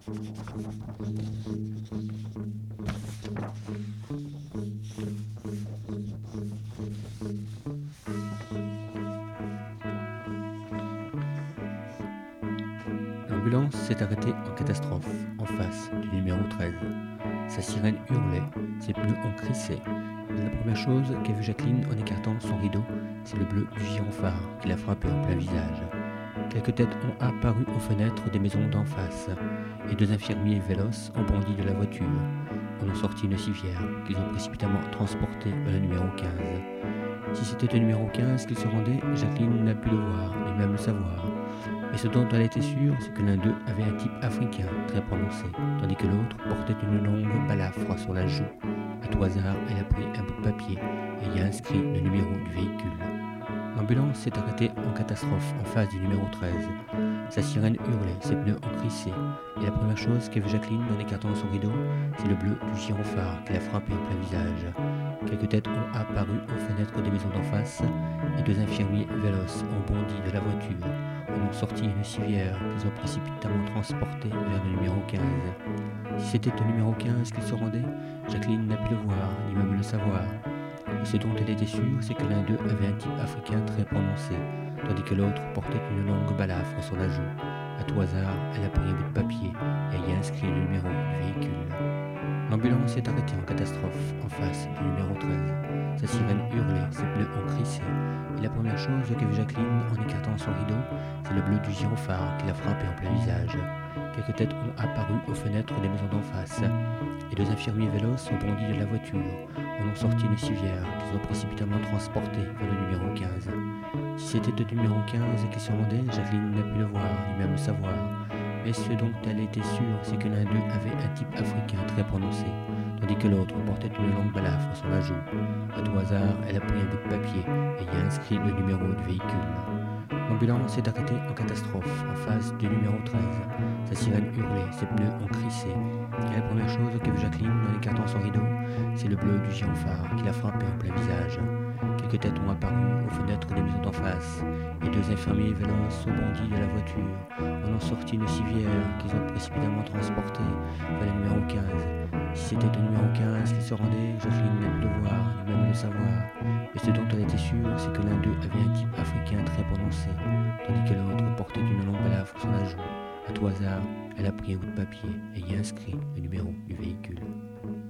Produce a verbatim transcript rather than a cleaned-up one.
L'ambulance s'est arrêtée en catastrophe, en face du numéro treize. Sa sirène hurlait, ses pneus ont crissé. La première chose qu'a vue Jacqueline en écartant son rideau, c'est le bleu du gyrophare qui l'a frappé en plein visage. Quelques têtes ont apparu aux fenêtres des maisons d'en face, et deux infirmiers véloces ont bondi de la voiture. On ont sorti une civière qu'ils ont précipitamment transportée vers le numéro quinze. Si c'était au numéro quinze qu'ils se rendaient, Jacqueline n'a pu le voir, ni même le savoir. Mais ce dont elle était sûre, c'est que l'un d'eux avait un type africain très prononcé, tandis que l'autre portait une longue balafre sur la joue. À tout hasard, elle a pris un bout de papier et y a inscrit le numéro du véhicule. L'ambulance s'est arrêtée en catastrophe en face du numéro treize. Sa sirène hurlait, ses pneus ont crissé, et la première chose qu'a vue Jacqueline en écartant son rideau, c'est le bleu du gyrophare qui l'a frappé en plein visage. Quelques têtes ont apparu aux fenêtres des maisons d'en face, et deux infirmiers véloces ont bondi de la voiture. On ont sorti une civière qu'ils ont précipitamment transportée vers le numéro quinze. Si c'était au numéro quinze qu'ils se rendaient, Jacqueline n'a pu le voir, ni même le savoir. Mais ce dont elle était sûre, c'est que l'un d'eux avait un type africain très prononcé, tandis que l'autre portait une longue balafre sur la joue. À tout hasard, elle a pris un bout de papier et y a inscrit le numéro du véhicule. L'ambulance s'est arrêtée en catastrophe en face du numéro treize. Sa sirène hurlait, ses pneus ont crissé, et la première chose qu'a vue Jacqueline en écartant son rideau, c'est le bleu du gyrophare qui l'a frappé en plein visage. Quelques têtes ont apparu aux fenêtres des maisons d'en face, et deux infirmiers véloces ont bondi de la voiture. On ont sorti une civière qu'ils ont précipitamment transportée vers le numéro quinze. Si c'était au numéro quinze qui se rendait, Jacqueline n'a pu le voir, ni même le savoir. Mais ce dont elle était sûre, c'est que l'un d'eux avait un type africain très prononcé, tandis que l'autre portait une longue balafre sur la joue. À tout hasard, elle a pris un bout de papier et y a inscrit le numéro du véhicule. L'ambulance s'est arrêtée en catastrophe en face du numéro treize. Sa sirène hurlait, ses pneus ont crissé. Et la première chose qu'a vue Jacqueline en écartant son rideau, c'est le bleu du gyrophare qui l'a frappé en plein visage. Quelques têtes ont apparu aux fenêtres des maisons d'en face, et deux infirmiers véloces ont bondi de la voiture. On ont sorti une civière qu'ils ont précipitamment transportée vers le numéro quinze. Si c'était au numéro quinze qui se rendait, Jacqueline n'a pu le voir, ni même le savoir. Mais ce dont elle était sûre, c'est que l'un d'eux avait un type africain très prononcé, tandis que l'autre portait une longue balafre sur la joue. À tout hasard, elle a pris un bout de papier et y a inscrit le numéro du véhicule.